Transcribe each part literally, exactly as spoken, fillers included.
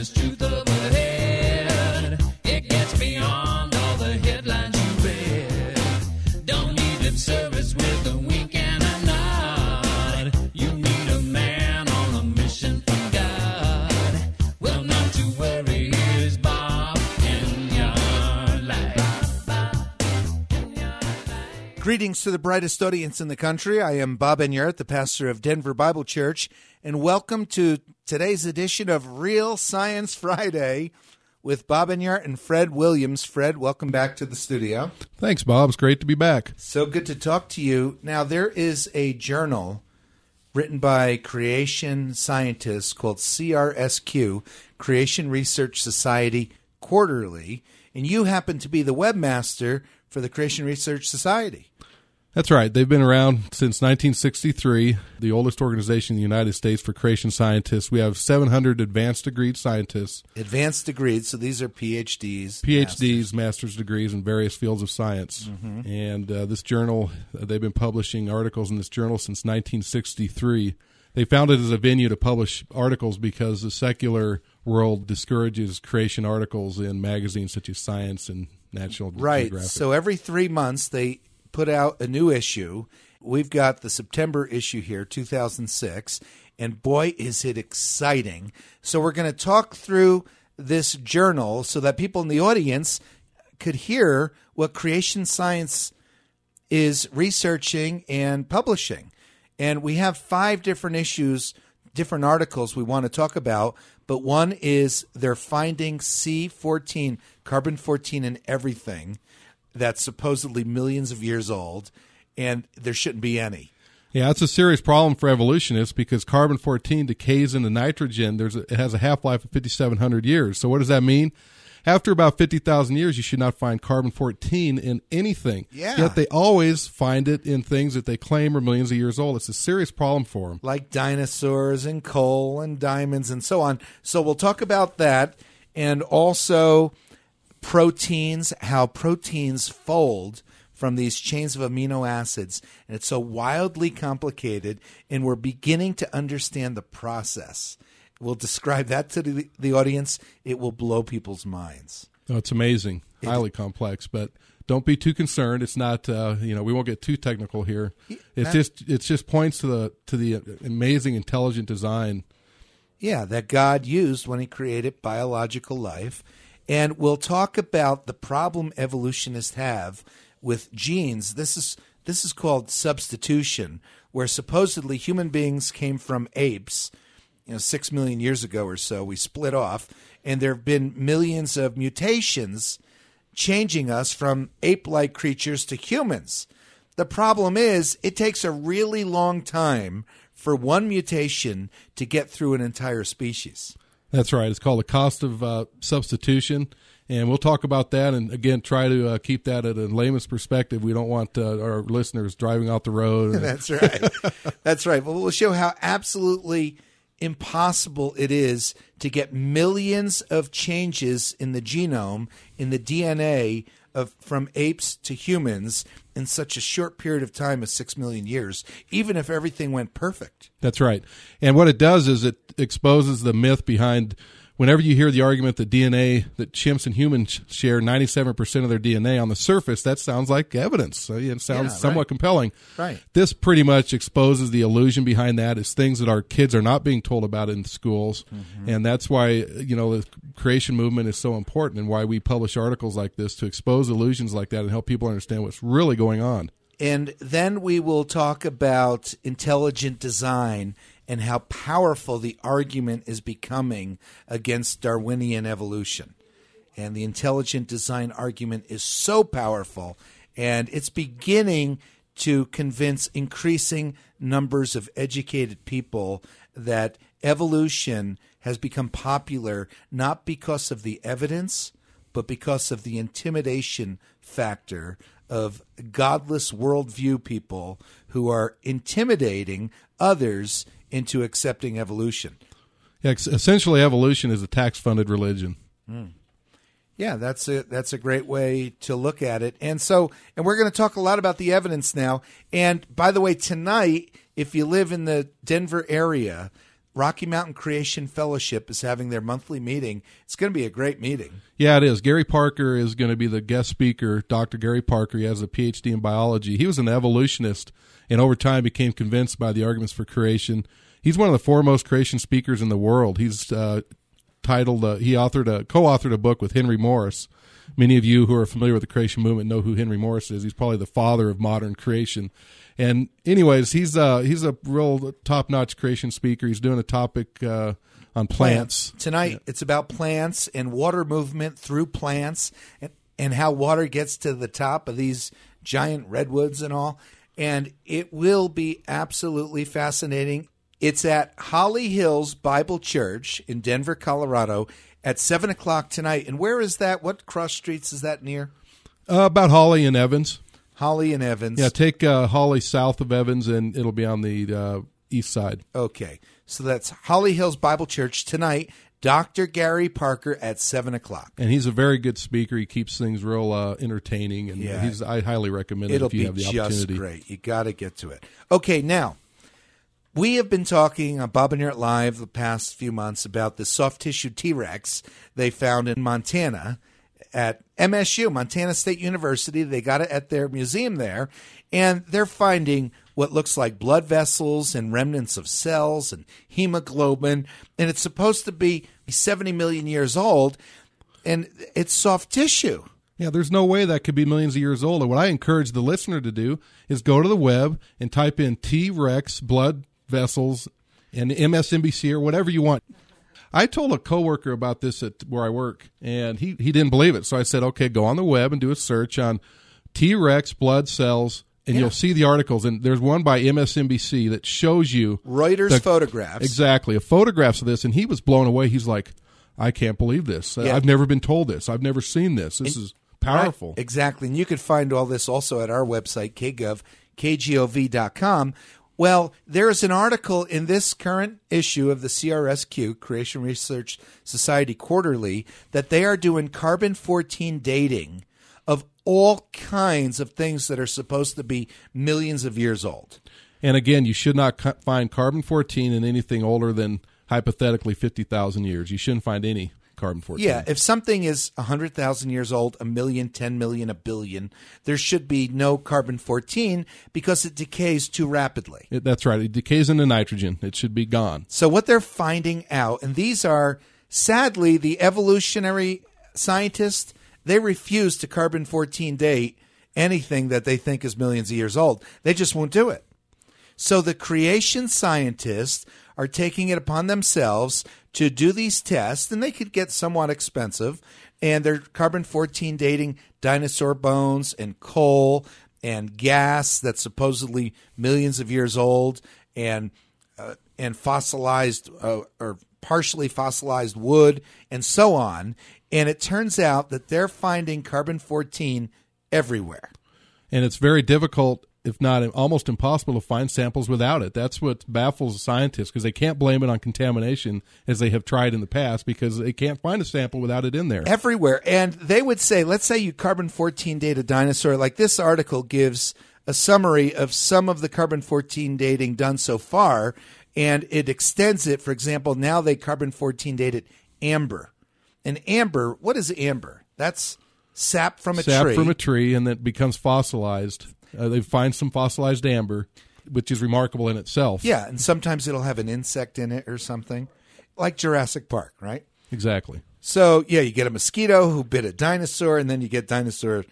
there's truth up ahead. It gets beyond all the headlines you read. Don't need lip service with a wink and a nod. You need a man on a mission from God. Well, not to worry, here's Bob in your life. Greetings to the brightest audience in the country. I am Bob Enyart, the pastor of Denver Bible Church, and welcome to today's edition of Real Science Friday with Bob Enyart and Fred Williams. Fred, welcome back to the studio. Thanks, Bob. It's great to be back. So good to talk to you. Now, there is a journal written by creation scientists called C R S Q, Creation Research Society Quarterly, and you happen to be the webmaster for the Creation Research Society. That's right. They've been around since nineteen sixty-three, the oldest organization in the United States for creation scientists. We have seven hundred advanced degree scientists. Advanced degrees, so these are P H Ds. P H Ds, masters, master's degrees in various fields of science. Mm-hmm. And uh, this journal, uh, they've been publishing articles in this journal since nineteen sixty-three. They founded it as a venue to publish articles because the secular world discourages creation articles in magazines such as Science and National right. Geographic. So every three months they put out a new issue. We've got the September issue here, two thousand six, and boy, is it exciting. So we're going to talk through this journal so that people in the audience could hear what creation science is researching and publishing. And we have five different issues, different articles we want to talk about, but one is they're finding C fourteen, carbon fourteen in everything that's supposedly millions of years old, and there shouldn't be any. Yeah, it's a serious problem for evolutionists because carbon fourteen decays into nitrogen. There's a, it has a half-life of fifty-seven hundred years. So what does that mean? After about fifty thousand years, you should not find carbon fourteen in anything. Yeah. Yet they always find it in things that they claim are millions of years old. It's a serious problem for them. Like dinosaurs and coal and diamonds and so on. So we'll talk about that, and also proteins, how proteins fold from these chains of amino acids. And it's so wildly complicated, and we're beginning to understand the process. We'll describe that to the, the audience. It will blow people's minds. Oh, it's amazing, It, highly complex, but don't be too concerned. It's not, uh, you know, we won't get too technical here. It's that, just, it's just points to the to the amazing, intelligent design. Yeah, that God used when He created biological life. And we'll talk about the problem evolutionists have with genes. This is this is called substitution, where supposedly human beings came from apes. You know, six million years ago or so, we split off, and there have been millions of mutations changing us from ape-like creatures to humans. The problem is it takes a really long time for one mutation to get through an entire species. That's right. It's called the cost of uh, substitution, and we'll talk about that and, again, try to uh, keep that at a layman's perspective. We don't want uh, our listeners driving out the road. That's right. That's right. But we'll show how absolutely impossible it is to get millions of changes in the genome, in the D N A of from apes to humans in such a short period of time as six million years, even if everything went perfect. That's right. And what it does is it exposes the myth behind whenever you hear the argument that D N A, that chimps and humans share ninety-seven percent of their D N A on the surface, that sounds like evidence. So it sounds Yeah, somewhat right. compelling. Right. This pretty much exposes the illusion behind that. It's things that our kids are not being told about in schools. Mm-hmm. And that's why, you know, the creation movement is so important and why we publish articles like this to expose illusions like that and help people understand what's really going on. And then we will talk about intelligent design and how powerful the argument is becoming against Darwinian evolution. And the intelligent design argument is so powerful, and it's beginning to convince increasing numbers of educated people that evolution has become popular not because of the evidence, but because of the intimidation factor of godless worldview people who are intimidating others into accepting evolution. Yeah, essentially, evolution is a tax-funded religion. Mm. Yeah, that's a that's a great way to look at it. And so, and we're going to talk a lot about the evidence now. And by the way, tonight, if you live in the Denver area, Rocky Mountain Creation Fellowship is having their monthly meeting. It's going to be a great meeting. Yeah, it is. Gary Parker is going to be the guest speaker. Doctor Gary Parker, he has a P H D in biology. He was an evolutionist and over time became convinced by the arguments for creation. He's one of the foremost creation speakers in the world. He's uh, titled, uh, he authored a, co-authored a book with Henry Morris. Many of you who are familiar with the creation movement know who Henry Morris is. He's probably the father of modern creation. And anyways, he's uh he's a real top-notch creation speaker. He's doing a topic uh, on plants. plants. Tonight, yeah. It's about plants and water movement through plants and, and how water gets to the top of these giant redwoods and all. And it will be absolutely fascinating. It's at Holly Hills Bible Church in Denver, Colorado at seven o'clock tonight. And where is that? What cross streets is that near? Uh, about Holly and Evans. Holly and Evans. Yeah, take uh, Holly south of Evans, and it'll be on the uh, east side. Okay, so that's Holly Hills Bible Church tonight. Doctor Gary Parker at seven o'clock. And he's a very good speaker. He keeps things real uh, entertaining, and yeah. he's, I highly recommend it It'll if you be have the just opportunity. Great. You got to get to it. Okay, now, we have been talking on Bob and Eric Live the past few months about the soft tissue T-Rex they found in Montana at M S U, Montana State University. They got it at their museum there, and they're finding what looks like blood vessels and remnants of cells and hemoglobin, and it's supposed to be seventy million years old, and it's soft tissue. Yeah, there's no way that could be millions of years old. And what I encourage the listener to do is go to the web and type in T-Rex blood vessels and M S N B C or whatever you want. I told a coworker about this at where I work, and he, he didn't believe it. So I said, okay, go on the web and do a search on T-Rex blood cells, and yeah. you'll see the articles. And there's one by M S N B C that shows you Reuters the, photographs. Exactly, photographs of this, and he was blown away. He's like, I can't believe this. Yeah. I've never been told this. I've never seen this. This and, is powerful. Right, exactly. And you can find all this also at our website, k gov, k gov dot com. Well, there is an article in this current issue of the C R S Q, Creation Research Society Quarterly, that they are doing carbon fourteen dating of all kinds of things that are supposed to be millions of years old. And again, you should not ca- find carbon fourteen in anything older than hypothetically fifty thousand years. You shouldn't find any carbon fourteen. Yeah, if something is one hundred thousand years old, a million, ten million, a billion, there should be no carbon fourteen because it decays too rapidly. It, that's right. It decays into nitrogen. It should be gone. So what they're finding out, and these are, sadly, the evolutionary scientists, they refuse to carbon fourteen date anything that they think is millions of years old. They just won't do it. So the creation scientists are taking it upon themselves to do these tests, and they could get somewhat expensive, and they're carbon fourteen dating dinosaur bones and coal and gas that's supposedly millions of years old, and uh, and fossilized uh, or partially fossilized wood and so on. And it turns out that they're finding carbon fourteen everywhere. And it's very difficult, if not almost impossible, to find samples without it. That's what baffles scientists, because they can't blame it on contamination as they have tried in the past, because they can't find a sample without it in there. Everywhere. And they would say, let's say you carbon fourteen date a dinosaur. Like this article gives a summary of some of the carbon fourteen dating done so far, and it extends it. For example, now they carbon fourteen dated amber. And amber, what is amber? That's sap from a sap tree. Sap from a tree, and that becomes fossilized. Uh, they find some fossilized amber, which is remarkable in itself. Yeah, and sometimes it'll have an insect in it or something, like Jurassic Park, right? Exactly. So, yeah, you get a mosquito who bit a dinosaur, and then you get dinosaur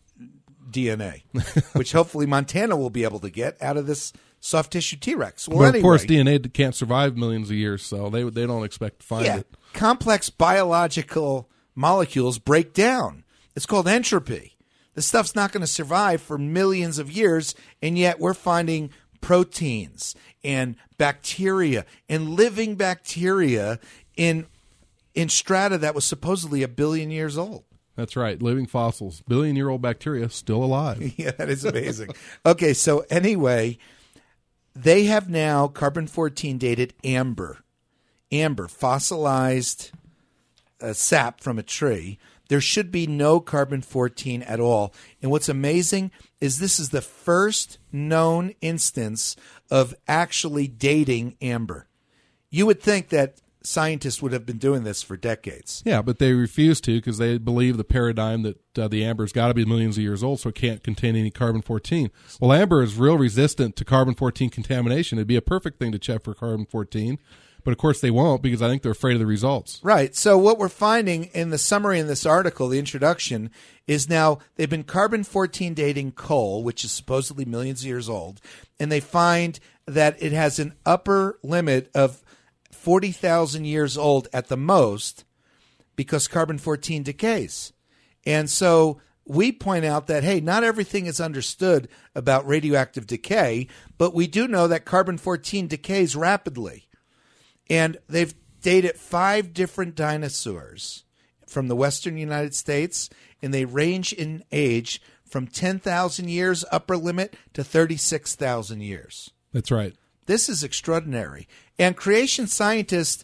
D N A, which hopefully Montana will be able to get out of this soft tissue T-Rex. Well, but anyway, of course, D N A can't survive millions of years, so they they don't expect to find yeah, it. Complex biological molecules break down. It's called entropy. This stuff's not going to survive for millions of years, and yet we're finding proteins and bacteria and living bacteria in in strata that was supposedly a billion years old. That's right. Living fossils. Billion-year-old bacteria still alive. Yeah, that is amazing. Okay, so anyway, they have now carbon fourteen dated amber. Amber, fossilized uh, sap from a tree. There should be no carbon fourteen at all. And what's amazing is this is the first known instance of actually dating amber. you would think that scientists would have been doing this for decades. Yeah, but they refuse to because they believe the paradigm that uh, the amber's got to be millions of years old, so it can't contain any carbon fourteen. Well, amber is real resistant to carbon fourteen contamination. It'd be a perfect thing to check for carbon fourteen, but of course they won't because I think they're afraid of the results. Right. So what we're finding in the summary in this article, the introduction, is now they've been carbon fourteen dating coal, which is supposedly millions of years old, and they find that it has an upper limit of forty thousand years old at the most because carbon fourteen decays. And so we point out that, hey, not everything is understood about radioactive decay, but we do know that carbon fourteen decays rapidly. And they've dated five different dinosaurs from the western United States, and they range in age from ten thousand years upper limit to thirty-six thousand years. That's right. This is extraordinary. And creation scientists,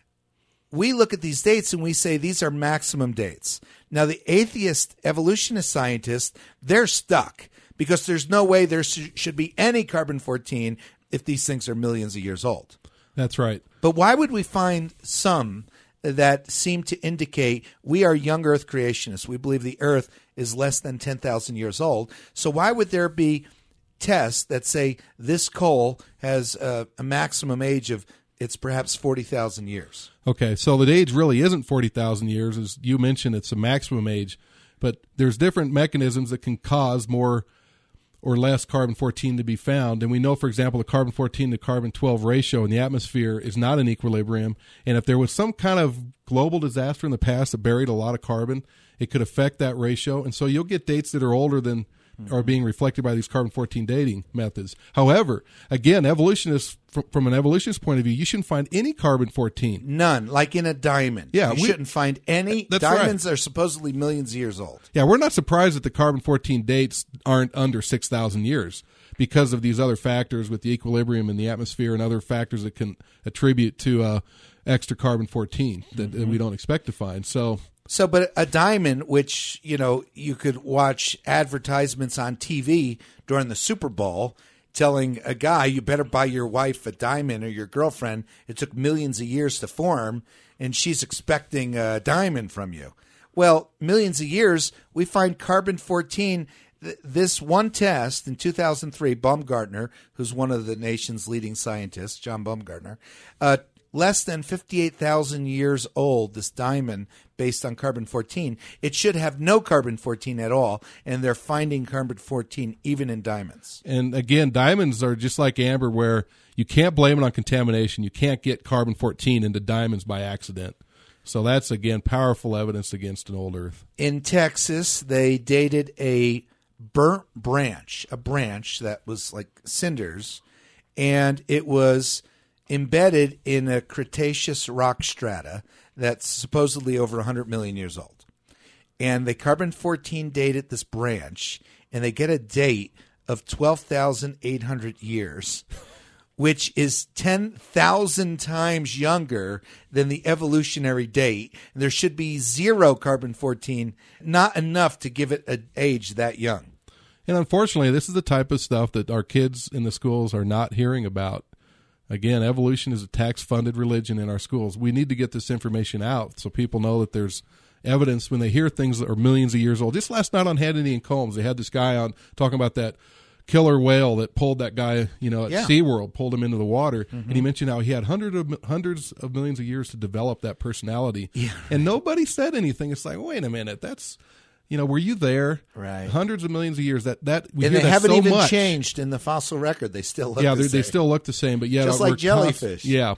we look at these dates and we say these are maximum dates. Now, the atheist evolutionist scientists, they're stuck because there's no way there sh- should be any carbon fourteen if these things are millions of years old. That's right. But why would we find some that seem to indicate we are young Earth creationists? We believe the Earth is less than ten thousand years old. So why would there be tests that say this coal has a, a maximum age of it's perhaps forty thousand years? Okay, so the age really isn't forty thousand years. As you mentioned, it's a maximum age, but there's different mechanisms that can cause more or less carbon fourteen to be found. And we know, for example, the carbon fourteen to carbon twelve ratio in the atmosphere is not in equilibrium. And if there was some kind of global disaster in the past that buried a lot of carbon, it could affect that ratio. And so you'll get dates that are older than are being reflected by these carbon fourteen dating methods. However, again, evolutionists, from, from an evolutionist point of view, you shouldn't find any carbon fourteen. None, like in a diamond. Yeah, you we, shouldn't find any. That's Diamonds right. are supposedly millions of years old. Yeah, we're not surprised that the carbon fourteen dates aren't under six thousand years because of these other factors with the equilibrium in the atmosphere and other factors that can attribute to uh, extra carbon fourteen that, mm-hmm. that we don't expect to find. So... So, but a diamond, which, you know, you could watch advertisements on T V during the Super Bowl telling a guy, you better buy your wife a diamond or your girlfriend. It took millions of years to form, and she's expecting a diamond from you. Well, millions of years, we find carbon fourteen. This one test in two thousand three, Baumgartner, who's one of the nation's leading scientists, John Baumgartner, uh, less than fifty-eight thousand years old, this diamond, based on carbon fourteen. It should have no carbon fourteen at all, and they're finding carbon fourteen even in diamonds. And again, diamonds are just like amber, where you can't blame it on contamination. You can't get carbon fourteen into diamonds by accident. So that's, again, powerful evidence against an old Earth. In Texas, they dated a burnt branch, a branch that was like cinders, and it was embedded in a Cretaceous rock strata that's supposedly over one hundred million years old. And they carbon fourteen dated this branch, and they get a date of twelve thousand eight hundred years, which is ten thousand times younger than the evolutionary date. And there should be zero carbon fourteen, not enough to give it an age that young. And unfortunately, this is the type of stuff that our kids in the schools are not hearing about. Again, evolution is a tax-funded religion in our schools. We need to get this information out so people know that there's evidence when they hear things that are millions of years old. Just last night on Hannity and Combs, they had this guy on talking about that killer whale that pulled that guy, you know, at yeah. SeaWorld, pulled him into the water. Mm-hmm. And he mentioned how he had hundreds of, hundreds of millions of years to develop that personality. Yeah. And nobody said anything. It's like, wait a minute, that's... You know, were you there? Right. Hundreds of millions of years. That that we and hear they that haven't so even much. changed in the fossil record. They still look yeah, the they same. still look the same. But yeah, just we're like jellyfish. Const- yeah,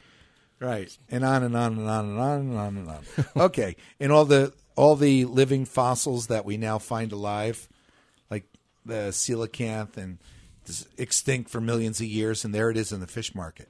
right. And on and on and on and on and on and on. Okay, and all the all the living fossils that we now find alive, like the coelacanth, and extinct for millions of years, and there it is in the fish market.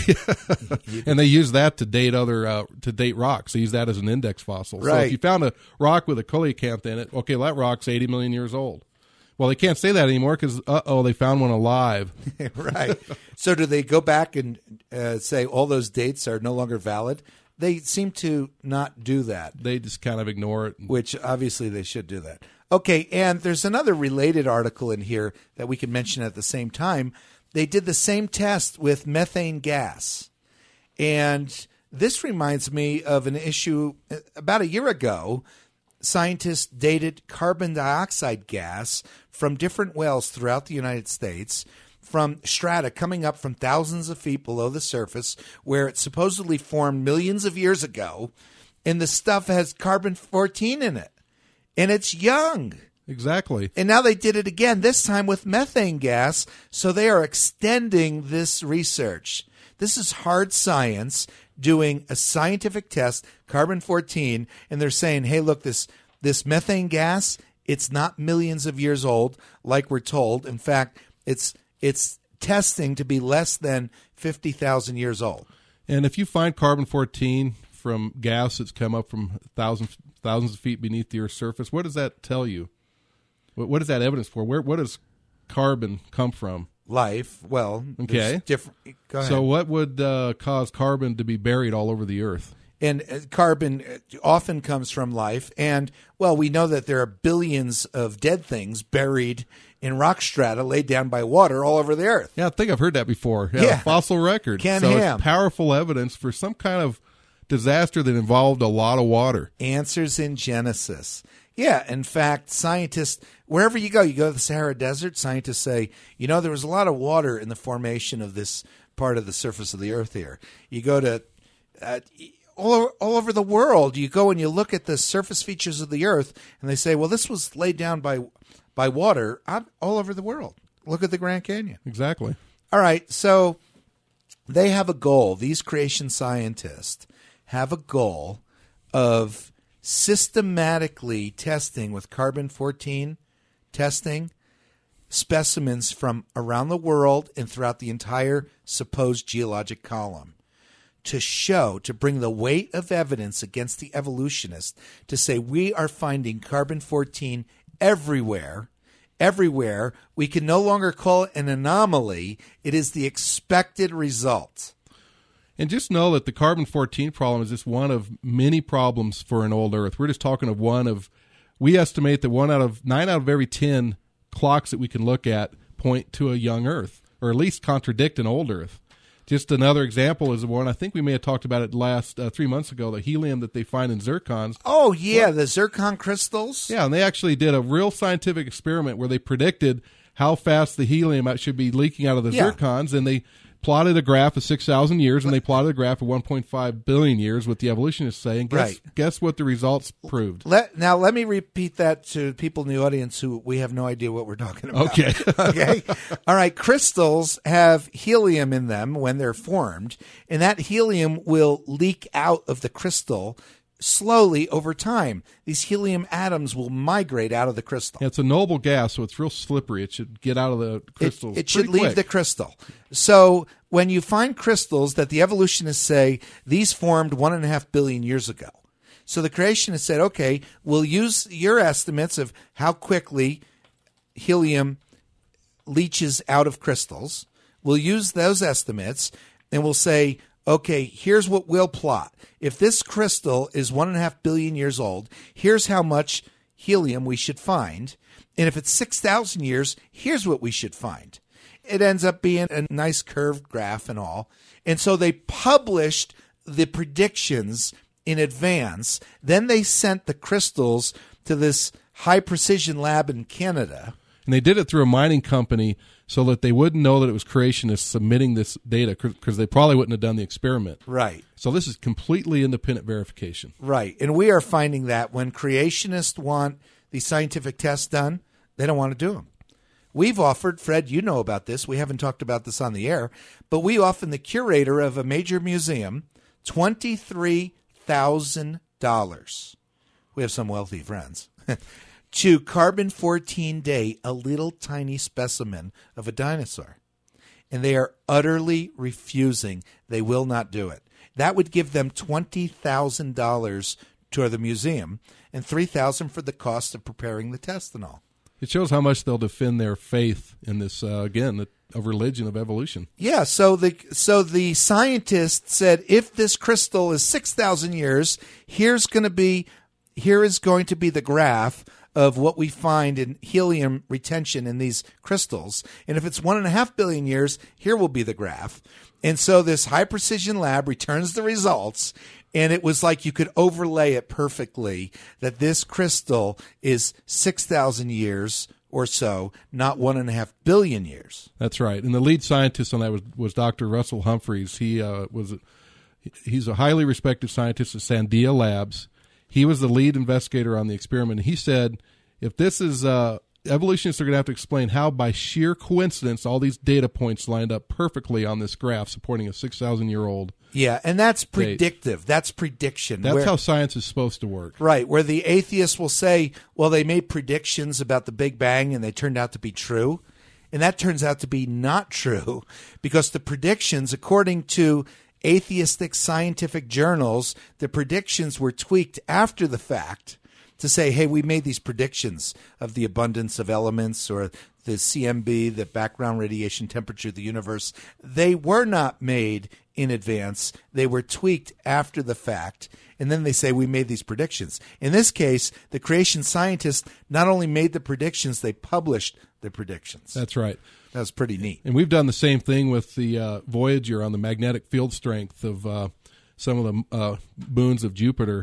And they use that to date other uh, to date rocks. They use that as an index fossil. Right. So if you found a rock with a coelacanth in it, okay, well, that rock's eighty million years old. Well, they can't say that anymore because uh oh, they found one alive. Right. So do they go back and uh, say all those dates are no longer valid? They seem to not do that. They just kind of ignore it. Which obviously they should do that. Okay, and there's another related article in here that we can mention at the same time. They did the same test with methane gas. And this reminds me of an issue about a year ago. Scientists dated carbon dioxide gas from different wells throughout the United States, from strata coming up from thousands of feet below the surface, where it supposedly formed millions of years ago, and the stuff has carbon fourteen in it, and it's young. Exactly. And now they did it again, this time with methane gas, so they are extending this research. This is hard science doing a scientific test, carbon fourteen, and they're saying, hey, look, this this methane gas, it's not millions of years old like we're told. In fact, it's it's testing to be less than fifty thousand years old. And if you find carbon fourteen from gas that's come up from thousands thousands of feet beneath the Earth's surface, what does that tell you? What, what is that evidence for? Where what does carbon come from? Life. Well, okay. Different. Go ahead. So what would uh, cause carbon to be buried all over the Earth? And uh, carbon often comes from life. And, well, we know that there are billions of dead things buried in rock strata laid down by water all over the Earth. Yeah, I think I've heard that before. Yeah, Yeah. fossil record. Ken so Ham. it's powerful evidence for some kind of disaster that involved a lot of water. Answers in Genesis. Yeah, in fact, scientists, wherever you go, you go to the Sahara Desert, scientists say, you know, there was a lot of water in the formation of this part of the surface of the Earth here. You go to uh, all, over, all over the world, you go and you look at the surface features of the Earth, and they say, well, this was laid down by by water all over the world. Look at the Grand Canyon. Exactly. All right, so they have a goal. These creation scientists have a goal of systematically testing with carbon fourteen testing specimens from around the world and throughout the entire supposed geologic column to show, to bring the weight of evidence against the evolutionists to say we are finding carbon fourteen everywhere. Everywhere. We can no longer call it an anomaly. It is the expected result. And just know that the carbon fourteen problem is just one of many problems for an old Earth. We're just talking of one of, we estimate that one out of, nine out of every ten clocks that we can look at point to a young Earth, or at least contradict an old Earth. Just another example is the one, I think we may have talked about it last, uh, three months ago, the helium that they find in zircons. Oh, yeah, well, the zircon crystals. Yeah, and they actually did a real scientific experiment where they predicted how fast the helium should be leaking out of the Yeah. zircons, and they plotted a graph of six thousand years, and they plotted a graph of one point five billion years, what the evolutionists say, and guess, Right. guess what the results proved? Let, now, let me repeat that to people in the audience who we have no idea what we're talking about. Okay. Okay. All right. Crystals have helium in them when they're formed, and that helium will leak out of the crystal slowly over time. These helium atoms will migrate out of the crystal. It's a noble gas, so it's real slippery. It should get out of the crystals. It, it should pretty leave quick. the crystal. So when you find crystals that the evolutionists say these formed one and a half billion years ago, so the creationists said, okay, we'll use your estimates of how quickly helium leaches out of crystals. We'll use those estimates, and we'll say, okay, here's what we'll plot. If this crystal is one and a half billion years old, here's how much helium we should find. And if it's six thousand years, here's what we should find. It ends up being a nice curved graph and all. And so they published the predictions in advance. Then they sent the crystals to this high precision lab in Canada. And they did it through a mining company so that they wouldn't know that it was creationists submitting this data, because they probably wouldn't have done the experiment. Right. So this is completely independent verification. Right. And we are finding that when creationists want these scientific tests done, they don't want to do them. We've offered, Fred, you know about this. We haven't talked about this on the air, but we offered the curator of a major museum twenty-three thousand dollars. We have some wealthy friends. To carbon fourteen date a little tiny specimen of a dinosaur. And they are utterly refusing. They will not do it. That would give them twenty thousand dollars to the museum and three thousand dollars for the cost of preparing the test and all. It shows how much they'll defend their faith in this, uh, again, a religion of evolution. Yeah, so the so the scientists said if this crystal is six thousand years, here's going to be here is going to be the graph of what we find in helium retention in these crystals. And if it's one and a half billion years, here will be the graph. And so this high precision lab returns the results, and it was like you could overlay it perfectly that this crystal is six thousand years or so, not one and a half billion years. That's right. And the lead scientist on that was, was Doctor Russell Humphreys. He uh, was he's a highly respected scientist at Sandia Labs. He was the lead investigator on the experiment. He said, if this is uh, evolutionists are going to have to explain how, by sheer coincidence, all these data points lined up perfectly on this graph supporting a six thousand year old. Yeah, and that's predictive. That's prediction. That's where, how science is supposed to work. Right, where the atheists will say, well, they made predictions about the Big Bang and they turned out to be true. And that turns out to be not true, because the predictions, according to atheistic scientific journals, the predictions were tweaked after the fact to say, hey, we made these predictions of the abundance of elements or the C M B, the background radiation temperature of the universe. They were not made in advance. They were tweaked after the fact. And then they say, we made these predictions. In this case, the creation scientists not only made the predictions, they published the predictions. That's right. That was pretty neat. And we've done the same thing with the uh, Voyager on the magnetic field strength of uh, some of the uh, moons of Jupiter.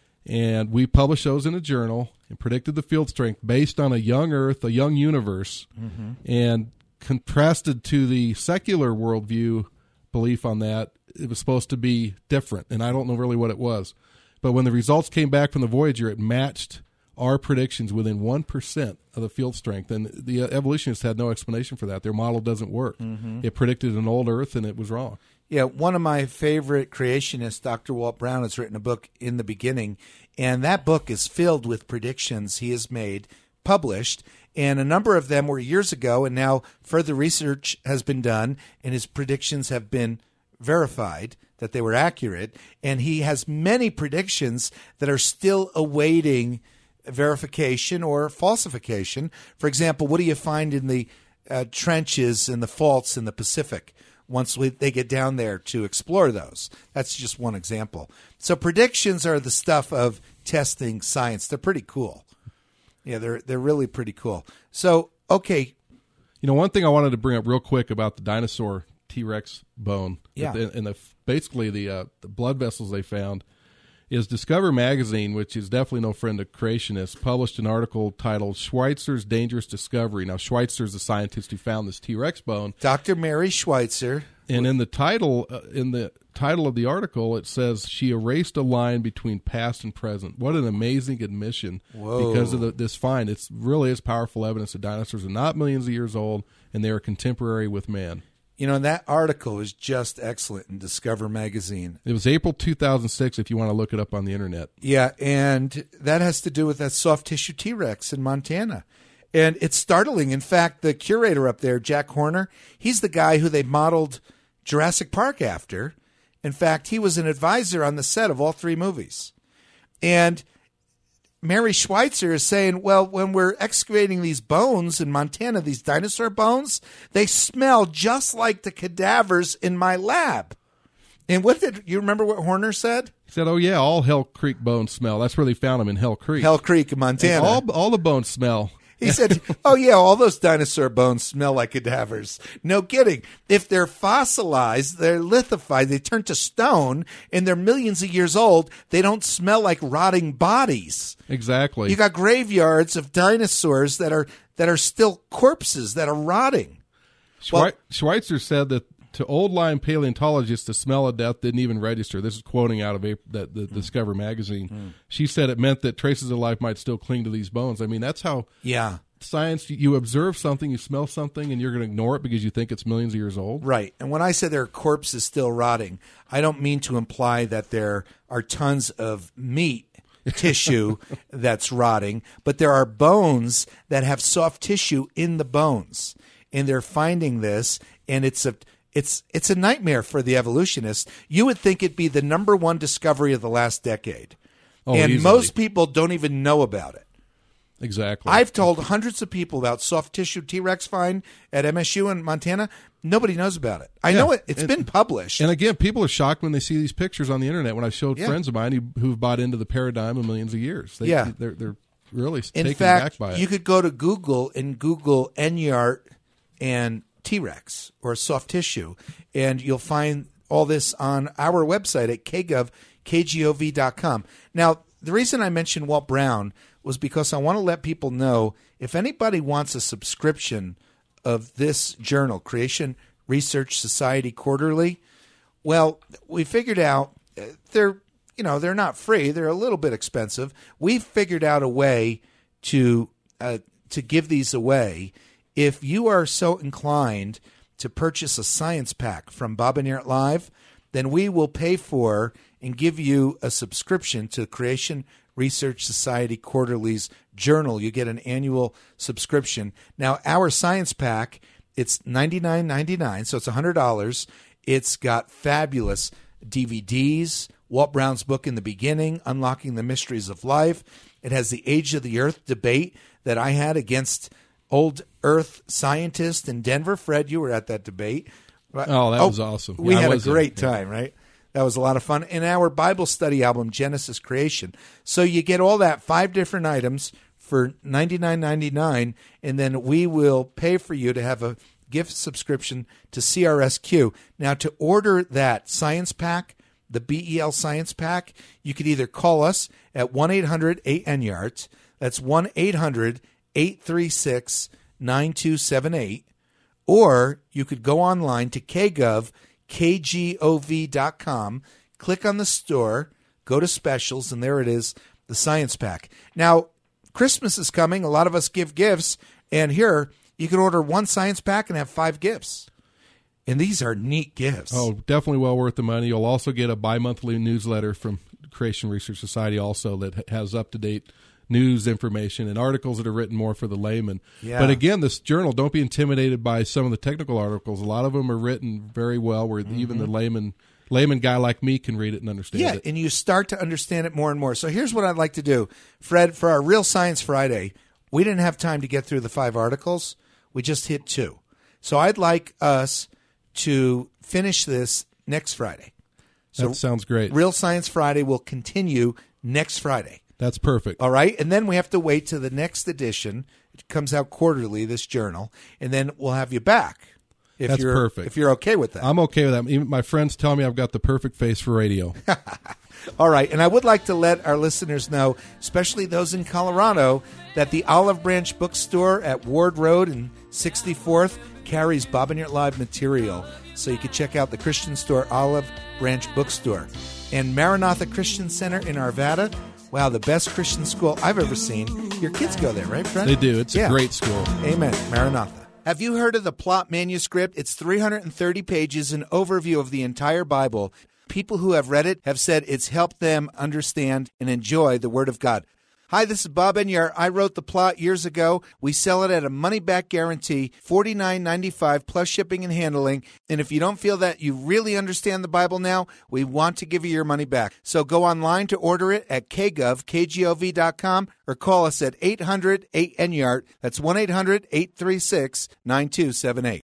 And we published those in a journal and predicted the field strength based on a young Earth, a young universe, mm-hmm. and contrasted to the secular worldview belief on that. It was supposed to be different, and I don't know really what it was. But when the results came back from the Voyager, it matched our predictions within one percent of the field strength. And the evolutionists had no explanation for that. Their model doesn't work. Mm-hmm. It predicted an old Earth, and it was wrong. Yeah, one of my favorite creationists, Doctor Walt Brown, has written a book, In the Beginning, and that book is filled with predictions he has made, published, and a number of them were years ago, and now further research has been done, and his predictions have been verified that they were accurate, and he has many predictions that are still awaiting verification or falsification. For example, what do you find in the uh, trenches and the faults in the Pacific once we, they get down there to explore those? That's just one example. So predictions are the stuff of testing science. They're pretty cool. Yeah, they're they're really pretty cool. So, okay. You know, one thing I wanted to bring up real quick about the dinosaur T-Rex bone, yeah. and the, basically the, uh, the blood vessels they found, is Discover Magazine, which is definitely no friend of creationists, published an article titled Schweitzer's Dangerous Discovery. Now, Schweitzer's the scientist who found this T-Rex bone. Doctor Mary Schweitzer. And in the title, uh, in the title of the article, it says she erased a line between past and present. What an amazing admission! Whoa. Because of the, this find. It really is powerful evidence that dinosaurs are not millions of years old, and they are contemporary with man. You know, that article is just excellent in Discover Magazine. It was April two thousand six, if you want to look it up on the internet. Yeah, and that has to do with that soft tissue T-Rex in Montana. And it's startling. In fact, the curator up there, Jack Horner, he's the guy who they modeled Jurassic Park after. In fact, he was an advisor on the set of all three movies. And Mary Schweitzer is saying, well, when we're excavating these bones in Montana, these dinosaur bones, they smell just like the cadavers in my lab. And what did you remember what Horner said? He said, oh, yeah, all Hell Creek bones smell. That's where they found them, in Hell Creek. Hell Creek in Montana. And all, all the bones smell. He said, oh, yeah, all those dinosaur bones smell like cadavers. No kidding. If they're fossilized, they're lithified, they turn to stone, and they're millions of years old, they don't smell like rotting bodies. Exactly. You got graveyards of dinosaurs that are that are still corpses that are rotting. Schwe- Well- Schweitzer said that to old-line paleontologists, the smell of death didn't even register. This is quoting out of a, the, the mm. Discover magazine. Mm. She said it meant that traces of life might still cling to these bones. I mean, that's how yeah. science, you observe something, you smell something, and you're going to ignore it because you think it's millions of years old. Right. And when I say there are corpses still rotting, I don't mean to imply that there are tons of meat tissue that's rotting, but there are bones that have soft tissue in the bones. And they're finding this, and it's a... It's it's a nightmare for the evolutionists. You would think it'd be the number one discovery of the last decade. Oh, and easily. Most people don't even know about it. Exactly. I've told hundreds of people about soft tissue T-Rex find at M S U in Montana. Nobody knows about it. I yeah. know it. It's and, been published. And again, people are shocked when they see these pictures on the internet. When I showed yeah. friends of mine who, who've bought into the paradigm of millions of years. They, yeah. They're, they're really In taken fact, back by it. you could go to Google and Google Enyart and T-Rex or soft tissue, and you'll find all this on our website at k gov k gov dot com. Now, the reason I mentioned Walt Brown was because I want to let people know if anybody wants a subscription of this journal, Creation Research Society Quarterly, well, we figured out uh, they're, you know, they're not free. They're a little bit expensive. We've figured out a way to uh, to give these away. If you are so inclined to purchase a science pack from Bob and Earth Live, then we will pay for and give you a subscription to Creation Research Society Quarterly's journal. You get an annual subscription. Now, our science pack, it's ninety-nine ninety-nine, so it's one hundred dollars. It's got fabulous D V Ds, Walt Brown's book In the Beginning, Unlocking the Mysteries of Life. It has the Age of the Earth debate that I had against old Earth scientist in Denver. Fred, you were at that debate. Oh, that was awesome. We Yeah, I had a was there. great Yeah. time, right? That was a lot of fun. And our Bible study album, Genesis Creation. So you get all that, five different items for ninety-nine ninety-nine, and then we will pay for you to have a gift subscription to C R S Q. Now, to order that science pack, the B E L science pack, you could either call us at one eight hundred eight N Y A R T. That's one eight hundred eight three six nine two seven eight. Or you could go online to k gov k gov dot com, click on the store, go to specials, and there it is, the science pack. Now, Christmas is coming. A lot of us give gifts, and here you can order one science pack and have five gifts. And these are neat gifts. Oh, definitely well worth the money. You'll also get a bi-monthly newsletter from Creation Research Society also that has up-to-date news information and articles that are written more for the layman. Yeah. But again, this journal, don't be intimidated by some of the technical articles. A lot of them are written very well where Mm-hmm. even the layman layman guy like me can read it and understand Yeah, it. and you start to understand it more and more. So here's what I'd like to do. Fred, for our Real Science Friday, we didn't have time to get through the five articles. We just hit two. So I'd like us to finish this next Friday. So That sounds great. Real Science Friday will continue next Friday. That's perfect. All right? And then we have to wait to the next edition. It comes out quarterly, this journal, and then we'll have you back. If That's you're, perfect. If you're okay with that. I'm okay with that. Even my friends tell me I've got the perfect face for radio. All right, and I would like to let our listeners know, especially those in Colorado, that the Olive Branch Bookstore at Ward Road and sixty-fourth carries Bob and Earth Live material. So you can check out the Christian store, Olive Branch Bookstore. And Maranatha Christian Center in Arvada, wow, the best Christian school I've ever seen. Your kids go there, right, Fred? They do. It's Yeah. a great school. Amen. Maranatha. Have you heard of the Plot Manuscript? It's three hundred thirty pages, an overview of the entire Bible. People who have read it have said it's helped them understand and enjoy the Word of God. Hi, this is Bob Enyart. I wrote the plot years ago. We sell it at a money-back guarantee, forty-nine ninety-five plus shipping and handling. And if you don't feel that you really understand the Bible now, we want to give you your money back. So go online to order it at k gov k gov dot com or call us at eight hundred eight N Y A R T. That's one eight hundred eight three six nine two seven eight.